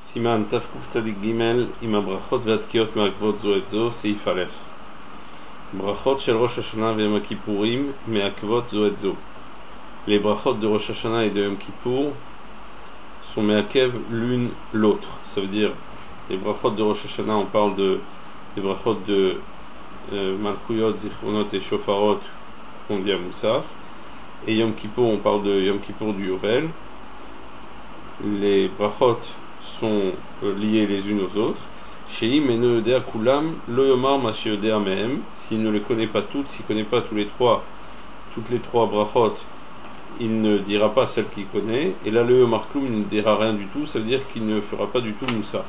Siman Tafkuf Tzadik Gimel Ima Brachot Ve'atkiot Me'akvot Zo et Zo Seif Aleph. Brachot Shel Rosh Hashanah Ve'Yom Kippourim Me'akvot Zo et Zo. Les brachot de Rosh Hashanah et de Yom Kippour sont me'akev l'une l'autre. Ça veut dire, les brachot de Rosh Hashanah, on parle des brachot de Malchuyot, Zichronot et Shofarot qu'on dit à Moussaf. Et Yom Kippour, on parle de Yom Kippour du Yovel. Les brachot sont liées les unes aux autres. Sheim eno yodea kulam lo yomar ma sheyodea mehem. S'il ne les connaît pas toutes, s'il ne connaît pas toutes les trois brachot, il ne dira pas celle qu'il connaît. Et là, le yomar klum, il ne dira rien du tout. Ça veut dire qu'il ne fera pas du tout moussaf.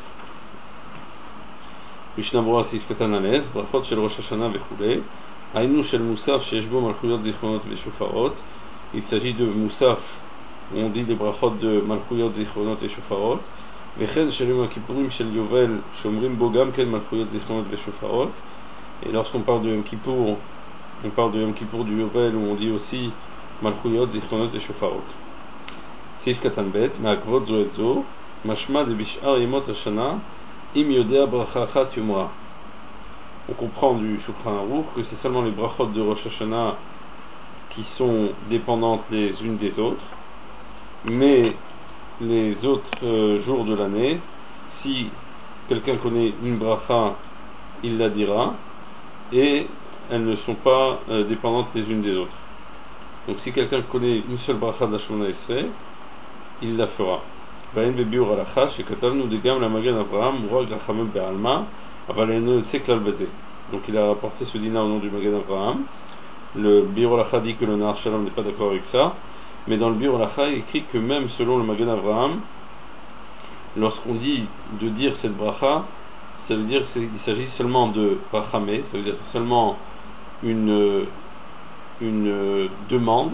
Mishnah Berurah Seif Katan Aleph, brachot shel Rosh Hashanah vechulei. Hainu shel moussaf sheyesh bo malchuyot zichronot veshofarot. Il s'agit de moussaf, on dit des brachot de malchuyot zichronot et shofarot. Vechen shel Yom Kippourim shel Yovel shomrim bo gam ken malchuyot zichronot veshofarot. Et lorsqu'on parle de Yom Kippour, on parle de Yom Kippour du Yovel où on dit aussi malchuyot zichronot et shofarot. Seif Katan Bet, me'akvot zo et zo, mashma de bishar yemot hashana, im yodea bracha achat yomra. On comprend du Shulchan Aruch que c'est seulement les brachot de Rosh Hashanah qui sont dépendantes les unes des autres, mais les autres jours de l'année, si quelqu'un connaît une bracha, il la dira, et elles ne sont pas dépendantes les unes des autres. Donc si quelqu'un connaît une seule bracha de la Shemona Esrei, il la fera. Vayen bebiur alacha shekatalnu degam la magen Avraham murag rachamim be'alma aval eno yotze klal bazeh. Donc il a rapporté ce dîner au nom du magen Avraham. Le biur alacha dit que le Nahar Shalom n'est pas d'accord avec ça, mais dans le biur alacha il écrit que même selon le magen Avraham, lorsqu'on dit de dire cette bracha, ça veut dire qu'il s'agit seulement de brachamé, ça veut dire c'est seulement une demande,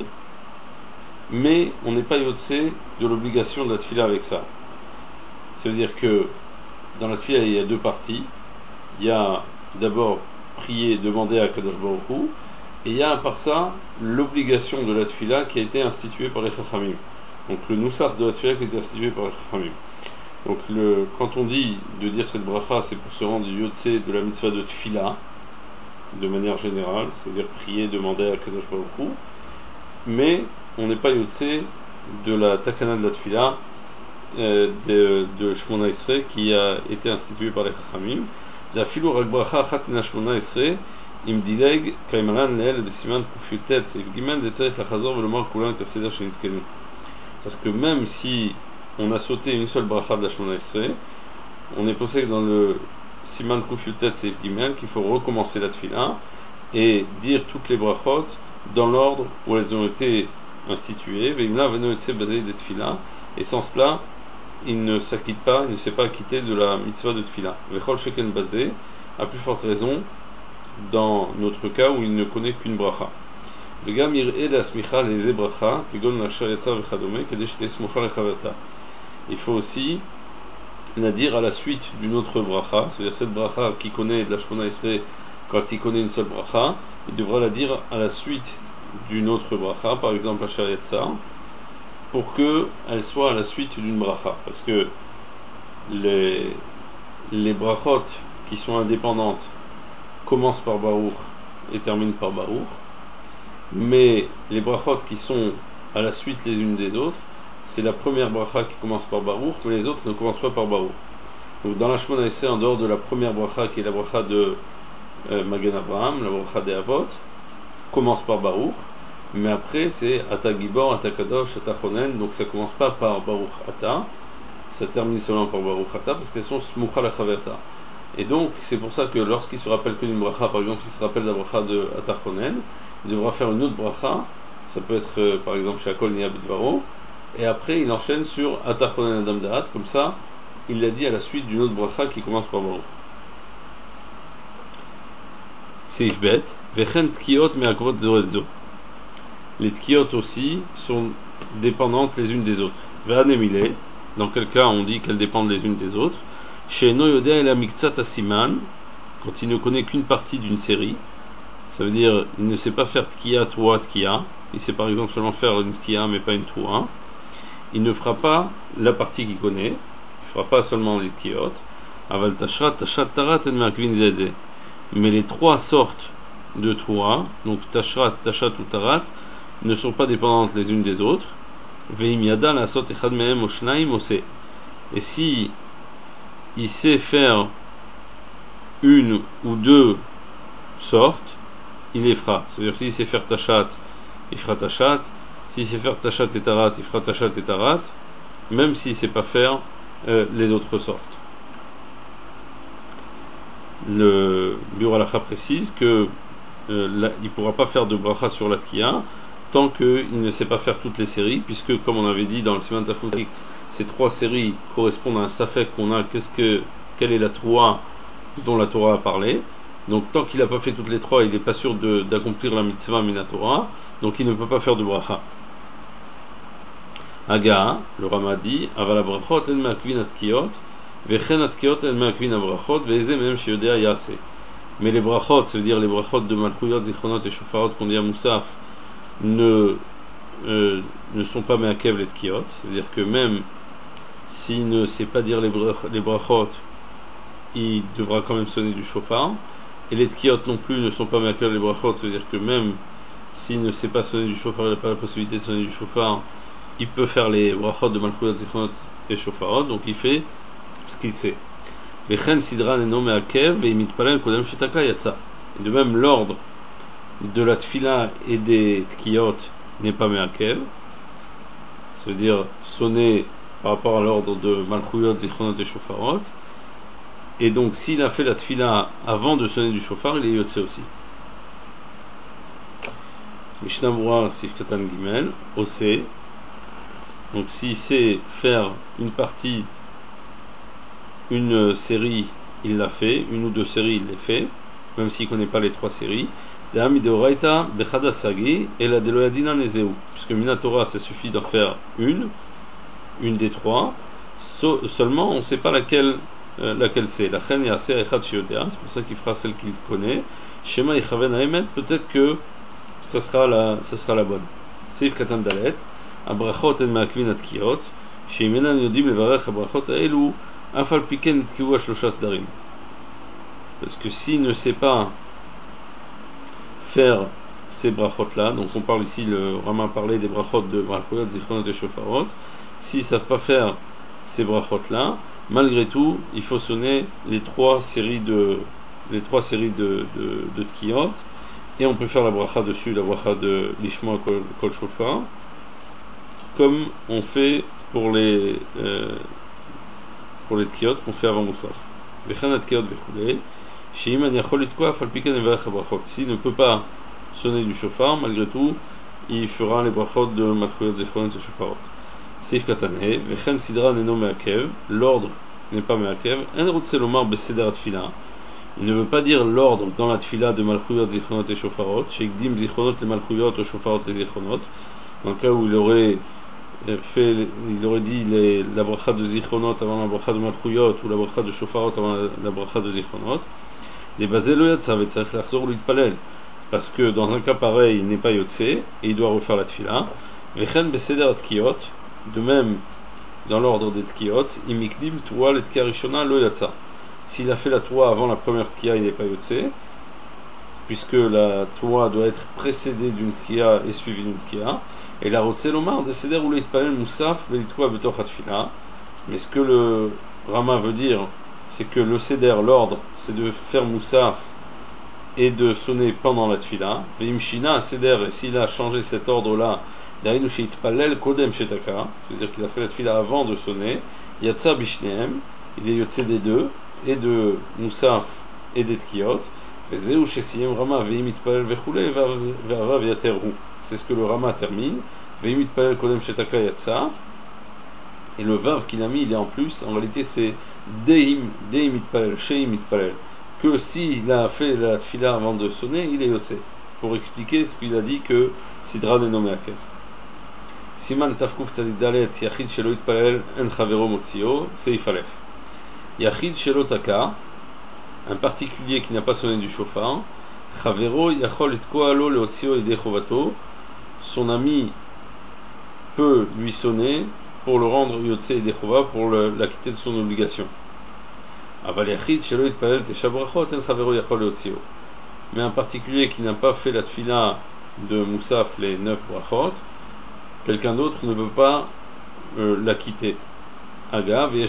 mais on n'est pas yotse de l'obligation de la tfila avec ça. Ça veut dire que dans la tfila il y a deux parties. Il y a d'abord prier, demander à Kadosh Baruch Hu, et il y a à part ça l'obligation de la tfila qui a été instituée par les Chachamim. Donc le nusach de la tfila qui a été institué par les Chachamim. Donc quand on dit de dire cette bracha, c'est pour se rendre yotse de la mitzvah de tfila de manière générale, c'est-à-dire prier, demander à Kadosh Baruch Hu, mais on n'est pas yotse de la takana de la tfila de Shemona Esrei qui a été instituée par les Chachamim. D'afilu rak bracha achat min Shemona Esrei im dileg kaimalan leel besiman kufyutet seif gimel de tzarich lachazor velomar kulan et haseder shenitkenu. Parce que même si on a sauté une seule bracha de la Shemona Esrei, on est posé dans le siman kufyutet seif gimel qu'il faut recommencer la tfila et dire toutes les brachot dans l'ordre où elles ont été instituées, et sans cela il ne s'acquitte pas, il ne s'est pas acquitté de la mitzvah de tfila. Vechol sheken basé, à plus forte raison dans notre cas où il ne connaît qu'une bracha. Il faut aussi la dire à la suite d'une autre bracha, c'est-à-dire cette bracha qui connaît de la Shemona Esrei, quand il connaît une seule bracha, il devra la dire à la suite d'une autre bracha, par exemple la Shariatzar, pour qu'elle soit à la suite d'une bracha. Parce que les brachot qui sont indépendantes commencent par Baruch et terminent par Baruch, mais les brachot qui sont à la suite les unes des autres, c'est la première bracha qui commence par Baruch, mais les autres ne commencent pas par Baruch. Donc dans la Shemona Esrei, en dehors de la première bracha qui est la bracha de Magen Avraham, la bracha des Avot, commence par Baruch, mais après c'est Ata Gibor, Ata Kadosh, Ata Chonen, donc ça commence pas par Baruch Ata, ça termine seulement par Baruch Ata parce qu'elles sont Smucha Lachaveta. Et donc c'est pour ça que lorsqu'il se rappelle que d'une bracha, par exemple s'il se rappelle la bracha de Ata Chonen, il devra faire une autre bracha, ça peut être par exemple Shakol Nia Bidvaro, et après il enchaîne sur Ata Chonen Adam Da'at, comme ça il l'a dit à la suite d'une autre bracha qui commence par Baruch. Seif Bet, Vechen Tkiot Me'akvot Zo et Zo. Les tkiot aussi sont dépendantes les unes des autres. Ve'anemile, dans quel cas on dit qu'elles dépendent les unes des autres. She'eno yodea ela miktzat asiman, quand il ne connaît qu'une partie d'une série, ça veut dire il ne sait pas faire tkiya, troua, tkiya. Il sait par exemple seulement faire une tkiya mais pas une troua. Il ne fera pas la partie qu'il connaît. Il fera pas seulement les tkiot. Aval tashrat, tashat, tarat, en me'akvin zedze. Mais les trois sortes de Troua, donc tashrat, tashat ou tarat, ne sont pas dépendantes les unes des autres. Veim yada lasot echad mehem o shnaim ose. Et si il sait faire une ou deux sortes, il les fera. C'est-à-dire s'il sait faire tashat, il fera tashat. S'il sait faire tashat et tarat, il fera tashat et tarat, même s'il ne sait pas faire les autres sortes. Le Biur Halacha précise que il ne pourra pas faire de bracha sur la tkiya tant qu'il ne sait pas faire toutes les séries, puisque comme on avait dit dans le Siman Tafkuf, ces trois séries correspondent à un safek qu'on a, quelle est la Troua dont la Torah a parlé. Donc tant qu'il n'a pas fait toutes les trois, il n'est pas sûr d'accomplir la mitzvah minatora, donc il ne peut pas faire de bracha. Aga, le Rama dit, avala brachot en me'akvin atkiyot, vechen atkiyot en me'akvin abrachot, ve'eze même sheyodea yase. Mais les brachot, ça veut dire les brachot de malchuyot, zichronot et shofarot qu'on dit à Moussaf, ne sont pas me'akev les tkiyot, c'est-à-dire que même s'il ne sait pas dire les brachot, il devra quand même sonner du shofar. Et les tkiyot non plus ne sont pas me'akev les brachot, c'est-à-dire que même s'il ne sait pas sonner du shofar, il n'a pas la possibilité de sonner du shofar, il peut faire les brachot de malchuyot, zichronot et shofarot, donc il fait ce qu'il sait. Vechen sidran eno me'akev ve'mitpalel kodem shetaka yatsa. De même, l'ordre de la tfila et des tkiyot n'est pas me'akev, ça veut dire sonner par rapport à l'ordre de malchuyot, zichronot et shofarot. Et donc s'il a fait la tfila avant de sonner du shofar, il est yotse aussi. Mishnah Berurah Sif Katan Gimel, Ose. Donc s'il sait faire une partie, une série, il l'a fait, une ou deux séries, il les fait, même s'il ne connaît pas les trois séries. Puisque Minatora, ça suffit d'en faire une des trois, seulement on ne sait pas laquelle c'est. La chen yaser echad sheyodea, c'est pour ça qu'il fera celle qu'il connaît. Shema yichaven haemet, peut-être que ça sera la bonne. Seif katan dalet, abrachot en me'akvin atkiyot, she'imenan yodim levarech abrachot haelu, afal piken itkivu ashloshas darim. Parce que s'il ne sait pas faire ces brachot là, donc on parle ici, le Rama parlait des brachot de malchuyot, zichronot et shofarot, s'ils ne savent pas faire ces brachot là, malgré tout, il faut sonner les trois séries de tkiyot, et on peut faire la bracha dessus, la bracha de l'ishma kol shofar, comme on fait pour les tkiyot qu'on fait avant Moussaf. Vechan tkiyot vechulei, sheiman yachol litkoa afal piken evarech brachot. S'il ne peut pas sonner du shofar, malgré tout, il fera les brachot de malchuyot, zichronot et shofarot. Seif katane, vechen sidra neno me'akev, l'ordre n'est pas me'akev, en routse lomar beseder tfila. Il ne veut pas dire l'ordre dans la tfila de malchuyot, zichronot et shofarot, sheikdim zichronot les malchuyot, ou shofarot les zichronot, dans le cas où il aurait dit la bracha de zichronot avant la bracha de malchuyot, ou la bracha de shofarot avant la bracha de zichronot, des basés le yatsa, vetzarech lachzor l'itpalel, parce que dans un cas pareil, il n'est pas yotse, et il doit refaire la tfila. Vechen beseder tkiyot, de même, dans l'ordre des tkiyot, imikdim toua le tkiya rishona lo yatsa. S'il a fait la toua avant la première tkiya, il n'est pas yotse, puisque la toua doit être précédée d'une tkiya et suivie d'une tkiya. Et la rotse lomar de seder ou leitpalel moussaf velitkoa betoch hatfila. Mais ce que le Rama veut dire, c'est que le seder, l'ordre, c'est de faire moussaf et de sonner pendant la tfila. Veimshina seder, et s'il a changé cet ordre-là, c'est-à-dire qu'il a fait la tfila avant de sonner, Yatsa bishneem, il est yotse des deux, et de Moussaf et des tkiyot, c'est ce que le Rama termine, et le vav qu'il a mis, il est en plus, en réalité c'est deim mitpalel, sheim mitpalel, que s'il a fait la tfila avant de sonner, il est yotse, pour expliquer ce qu'il a dit que Sidra est nommé Akev. Siman Tafkuf Tzadik Dalet, Yachid Shelo Itpalel, En Chavero Motzio, Seif Aleph. Yachid Shelo Taka, un particulier qui n'a pas sonné du shofar, Chavero Yachol Itko Alo Leotzio Ede Chovato, son ami peut lui sonner pour le rendre Yotse et Dechova, pour l'acquitter de son obligation. Mais un particulier qui n'a pas fait la tfila de Moussaf, les 9 brachot, quelqu'un d'autre ne peut pas l'acquitter. Et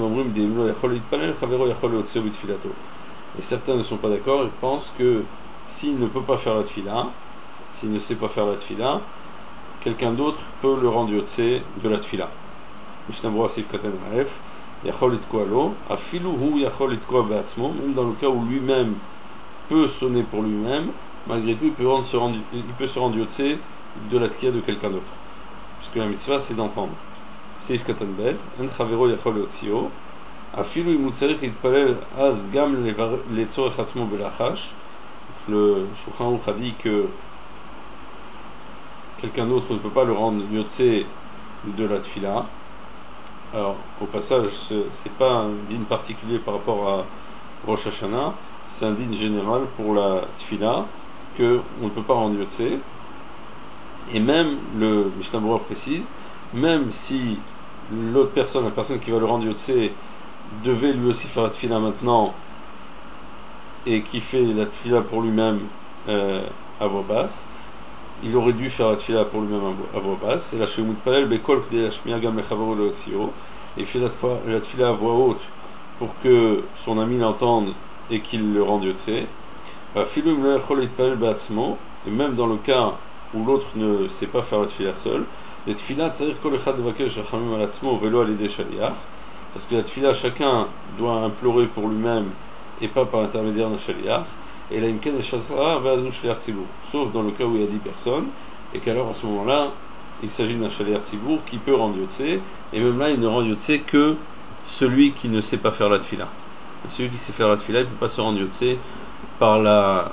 certains ne sont pas d'accord et pensent que s'il ne peut pas faire la tfila, s'il ne sait pas faire la tfila, quelqu'un d'autre peut le rendre yotse de la tfila. Même dans le cas où lui-même peut sonner pour lui-même, malgré tout il peut se rendre yotse de la tkia de quelqu'un d'autre. Puisque la mitzvah c'est d'entendre. Seif katan bet, en chavero yachol yotzio, afilu imutzarich itpalel az gam letzorech atzmo belachash. Le Shulchan Aruch a dit que quelqu'un d'autre ne peut pas le rendre yotse de la tfila. Alors, au passage, c'est pas un din particulier par rapport à Rosh Hashanah, c'est un din général pour la tfila que on ne peut pas rendre yotse. Et même le Mishnah Berurah précise, même si l'autre personne, la personne qui va le rendre yotse, devait lui aussi faire la tfila maintenant et qui fait la tfila pour lui-même à voix basse, il aurait dû faire la tfila pour lui-même à voix basse. Et là, chez Moutpalel, Bekol Kdei Lashmiya Gam Lechavaro Leotzio, et il fait la tfila à voix haute pour que son ami l'entende et qu'il le rende yotse. Et même dans le cas où l'autre ne sait pas faire la tfila seul, les tfila tzarich kol echad levakesh rachamim al atzmo velo al yedei shaliach, parce que la tfila chacun doit implorer pour lui-même et pas par l'intermédiaire d'un shaliach. Et là, imken eshazra ve'azu shaliach tzibur, sauf dans le cas où il y a 10 personnes, et qu'alors à ce moment-là, il s'agit d'un shaliach tzibur qui peut rendre yotse, et même là, il ne rend yotse que celui qui ne sait pas faire la tfila. Et celui qui sait faire la tfila, il ne peut pas se rendre yotse par la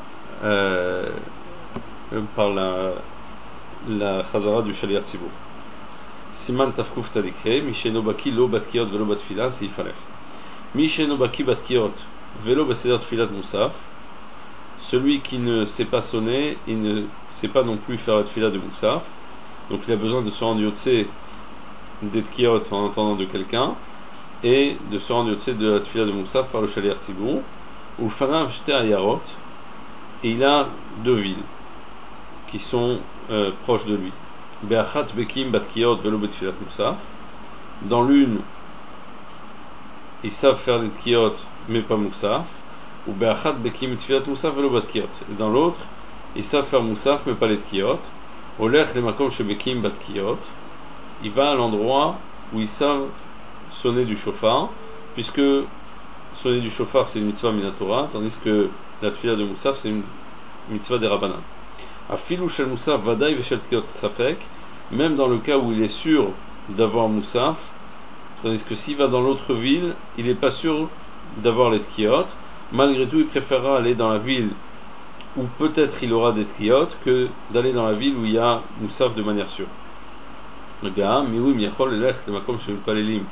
chazara du shaliach tzibur. Siman tafkuf tzadikhe, misheno baki lo batkiot velo batfila, c'est ifalef. Misheno baki batkiot velo beseder tfilat moussaf, celui qui ne sait pas sonner, il ne sait pas non plus faire la tfila de moussaf, donc il a besoin de se rendre yotse des tkiot en entendant de quelqu'un, et de se rendre yotse de la tfila de moussaf par le shaliach tzibur, ou fanav shte ayarot, et il a 2 villes qui sont proches de lui. Be'achat bekim batkiot velo betfilat moussaf. Dans l'une, ils savent faire les tkiot, mais pas moussaf. Ou be'achat bekim tfilat moussaf velo batkiot. Et dans l'autre, ils savent faire moussaf, mais pas les tkiot. Olech le makom shebekim batkiot. Il va à l'endroit où ils savent sonner du shofar, puisque sonner du shofar c'est une mitzvah minatora, tandis que la tfila de moussaf c'est une mitzvah des rabbanan. Afilu shel moussaf vadaï veshel tkiot safek, même dans le cas où il est sûr d'avoir moussaf, tandis que s'il va dans l'autre ville, il n'est pas sûr d'avoir les tkiot, malgré tout il préférera aller dans la ville où peut-être il aura des tkiot que d'aller dans la ville où il y a moussaf de manière sûre. Le gars, miou miachol elech le makom shel palelim.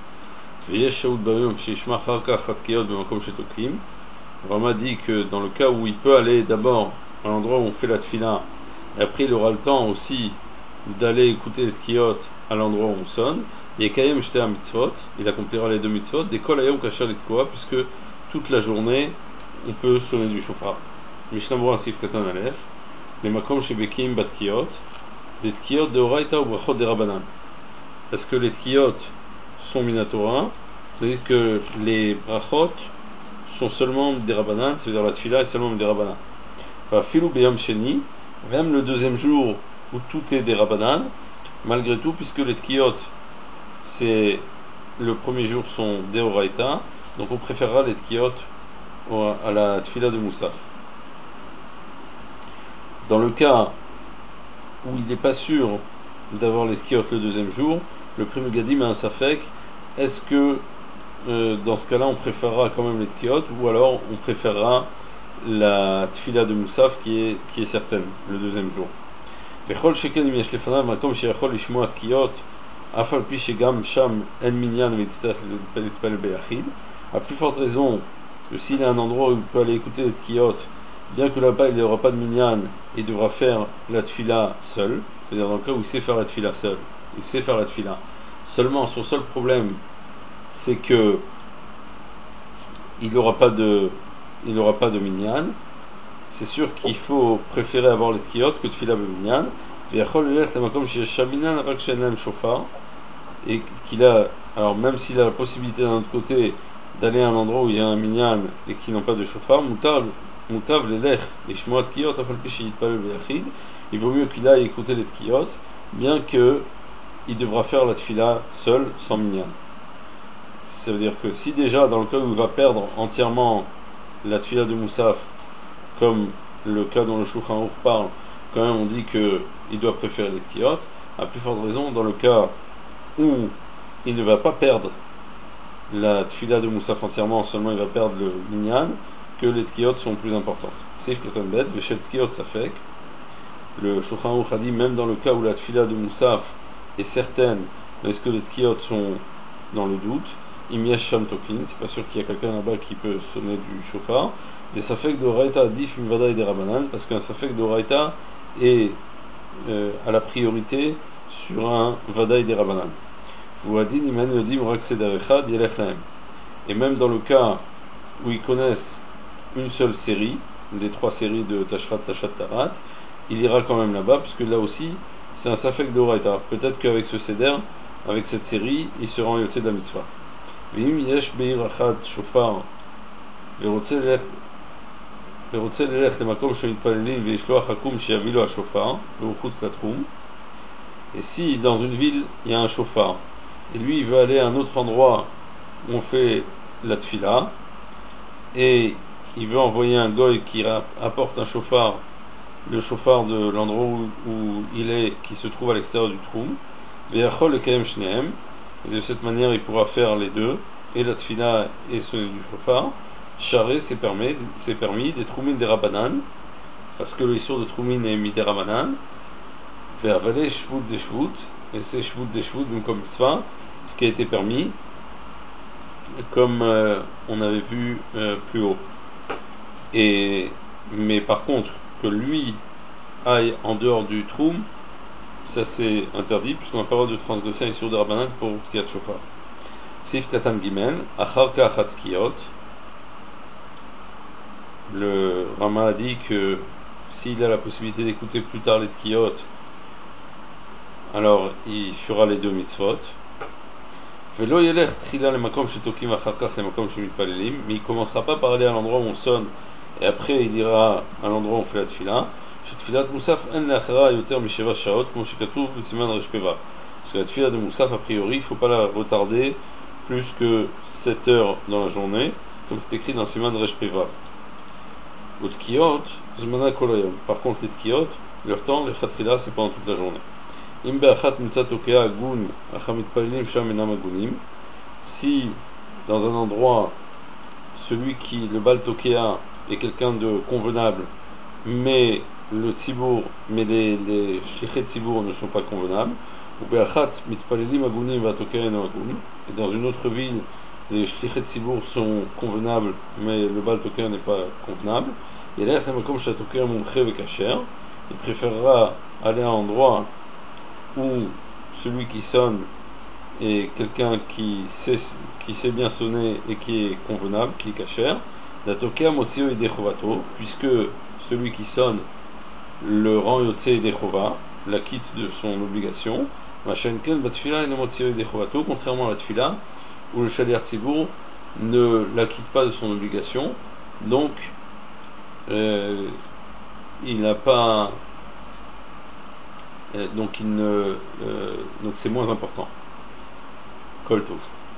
Rama dit que dans le cas où il peut aller d'abord à l'endroit où on fait la tfila, et après il aura le temps aussi d'aller écouter les tkiot à l'endroit où on sonne, et kayem shte mitzvot, il accomplira les 2 mitzvot, des kol ayom kasher litkoa, puisque toute la journée on peut sonner du shofar. Mishnah Berurah sif katan alef, les makom shebekim bat tkiot, des tkiot de oraita ou brachot de rabanan. Est-ce que les tkiot sont minatora, c'est-à-dire que les brachot sont seulement des rabbanan, c'est-à-dire la tfila est seulement des rabbanan. Filou beyam sheni, même le 2e jour où tout est des rabbanan, malgré tout, puisque les tkiot, c'est le 1er jour sont des oraita, donc on préférera les tkiot à la tfila de moussaf. Dans le cas où il n'est pas sûr d'avoir les tkiot le 2e jour, le premier gadim a un safek, est-ce que dans ce cas-là on préférera quand même les tkiot ou alors on préférera la tfila de moussaf qui est certaine le 2e jour. Bechol sheken im yesh lefanav makom sheyachol lishmoa tkiot afal pi shegam sham en minyan v'yitzterech litpalel beyachid, à plus forte raison que s'il a un endroit où il peut aller écouter les tkiot, bien que là-bas il n'y aura pas de minyan et il devra faire la tfila seul, c'est-à-dire dans le cas où il sait faire la tfila seul, il sait faire la tfila Seulement, son seul problème, c'est que il n'aura pas de minyan. C'est sûr qu'il faut préférer avoir les tkiyot que de filer minyan. Et qu'il a, alors même s'il a la possibilité d'un autre côté d'aller à un endroit où il y a un minyan et qui n'ont pas de chauffard, mutav lelech et shmoat tkiyot afal pi yitpalel beyachid, il vaut mieux qu'il aille écouter les tkiyot, bien que il devra faire la tfila seul, sans minyan. Ça veut dire que si déjà dans le cas où il va perdre entièrement la tfila de Moussaf, comme le cas dont le Shulchan Aruch parle, quand même on dit qu'il doit préférer les tkiyot, à plus forte raison dans le cas où il ne va pas perdre la tfila de Moussaf entièrement, seulement il va perdre le minyan, que les tkiyot sont plus importantes. Seif Katan Bet, Veshet tkiyot Safek, le Shulchan Aruch a dit même dans le cas où la tfila de Moussaf est certaine, mais est-ce que les tkiyot sont dans le doute, Imyesh Sham Tokin, c'est pas sûr qu'il y a quelqu'un là-bas qui peut sonner du chauffard. Des safek de Oraita Adif Mivada et des Rabanan, parce qu'un safek de Oraita est à la priorité sur un Vada et des Rabanan. Et même dans le cas où ils connaissent une seule série, des 3 séries de Tashrat, Tashat, Tarat, il ira quand même là-bas, puisque là aussi, c'est un safek de Oraita. Peut-être qu'avec ce seder, avec cette série, il sera en Yotze de la mitzvah. V'im yesh be'ir achad shofar ve'rotze lelech lemakom shemitpalelim ve'yishloach hakum sheyavi lo hashofar ve'hu chutz latchum. Et si dans une ville il y a un chauffard et lui il veut aller à un autre endroit où on fait la tfila et il veut envoyer un goy qui apporte un chauffard, le chauffard de l'endroit où il est, qui se trouve à l'extérieur du troum, ve'yachol lekayem shnehem. Et de cette manière, il pourra faire les deux, et la tfila et sonner du chauffard. Charé, c'est permis, des troumines des rabanan, parce que le issour de troumine est mis des rabanan, ve'avalé shvut des shvut, et c'est shvut des shvut, donc comme mitzvah, ce qui a été permis, comme on avait vu plus haut. Mais par contre, que lui aille en dehors du troum, ça c'est interdit, puisqu'on n'a pas le droit de transgresser un issur de Rabbanan pour Tkiyat Shofar. Sif Katan Gimel, Acharka Achat Tkiyot. Le Rama a dit que s'il a la possibilité d'écouter plus tard les Tkiyot, alors il fera les 2 mitzvot. Velo Yelech Trila le Makom Shetokim Acharkach le Makom Shemitpalelim, mais il ne commencera pas par aller à l'endroit où on sonne, et après il ira à l'endroit où on fait la tfila. Tfilat Moussaf en l'achra yoter misheva shaot comme shekatuv b'siman reshpeva. Parce que la tfila de Moussaf, a priori, il ne faut pas la retarder plus que 7 heures dans la journée, comme c'est écrit dans Siman Reshpeva. Au tkiyot, zmana kolayom. Par contre, les tkiyot, leur temps, les khatfila, c'est pendant toute la journée. Im be'achat mitzat okea agun achamit palilim sham enam agunim. Si dans un endroit, celui qui le bal tokea est quelqu'un de convenable, mais le tzibour, mais les shlichet tzibour ne sont pas convenables, ou be'achat mitpalelim agunim va'tokea eno agun. Et dans une autre ville, les shlichet tzibour sont convenables, mais le bal tokea n'est pas convenable. Il préférera aller à un endroit où celui qui sonne est quelqu'un qui sait bien sonner et qui est convenable, qui est kasher, puisque celui qui sonne le rend yotse edechova, la quitte de son obligation, contrairement à la tfila, où le shaliach tzibour ne la quitte pas de son obligation, donc il n'a pas, donc c'est moins important. Kol tov.